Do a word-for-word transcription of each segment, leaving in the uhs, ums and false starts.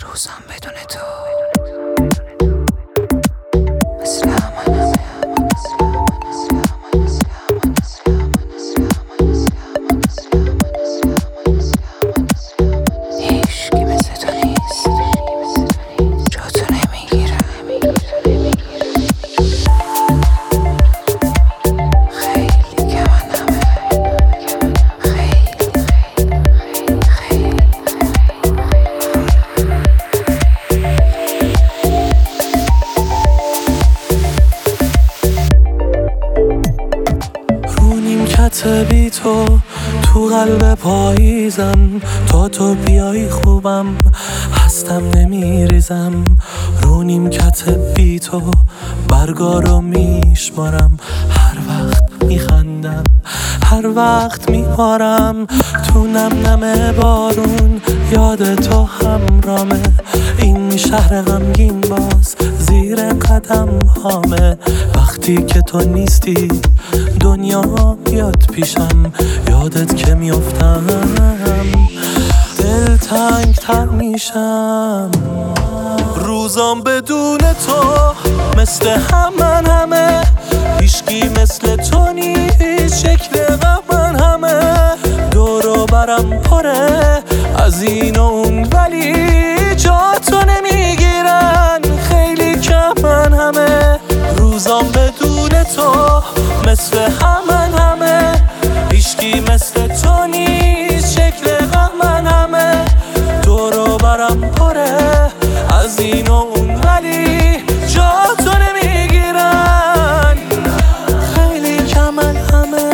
روزم بدون تو مثل همه هیچکی مثل تو نیست، جا تو نمیگیرم. خیلی کمنمه، خیلی خیلی رو نیمکت بی تو تو قلب پاییزم، تا تو بیایی خوبم هستم نمیریزم. رو نیمکت بی تو برگا رو میشمارم، هر وقت میخندم هر وقت میبارم. تو نم نم بارون یاد تو همرامه، این شهر غمگین باز زیر قدم هامه. وقتی که تو نیستی دنیا میاد پیشم، یادت که میافتم دل تنگ تر میشم. روزام بدون تو مثل همن همه، هیچکی مثل تو نیست، شکل غمن همه. دورو برم پره از این و اون ولی جا تو نمیگیرن، خیلی کمن همه. روزام بدون تو مثل همن همه، هیچکی مثل تو نیست، شکل غمن همه. دورو برم پره از این و اون ولی جا تو نمیگیرن، خیلی کمن همه.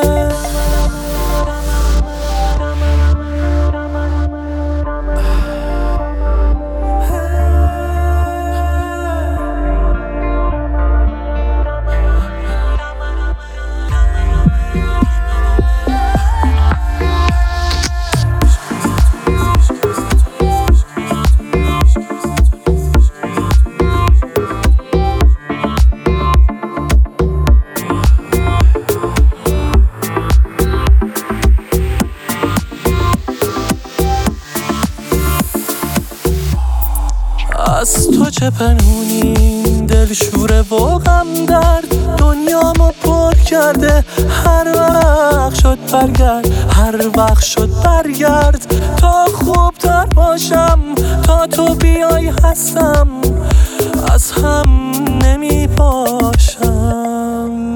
از تو چه پنهونین دل شوره و غم درد، دنیامو پر کرده. هر وقت شد برگرد، هر وقت شد برگرد، تا خوبتر باشم، تا تو بیای هستم، از هم نمی باشم.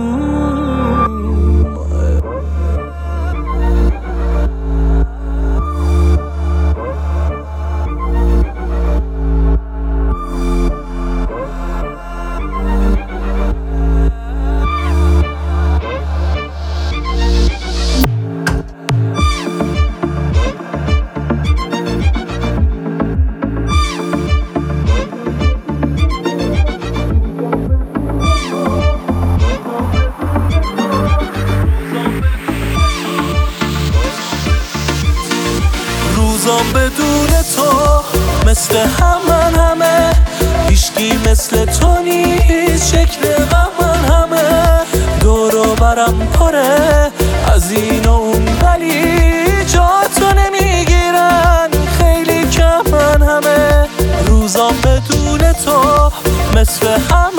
روزام بدون تو مثل همن همه، هیچکی مثل تو نیست، شکل غمن همه. دورو برم پره از این و اون ولی جا تو نمیگیرن، خیلی کمن همه. روزام بدون تو مثل همه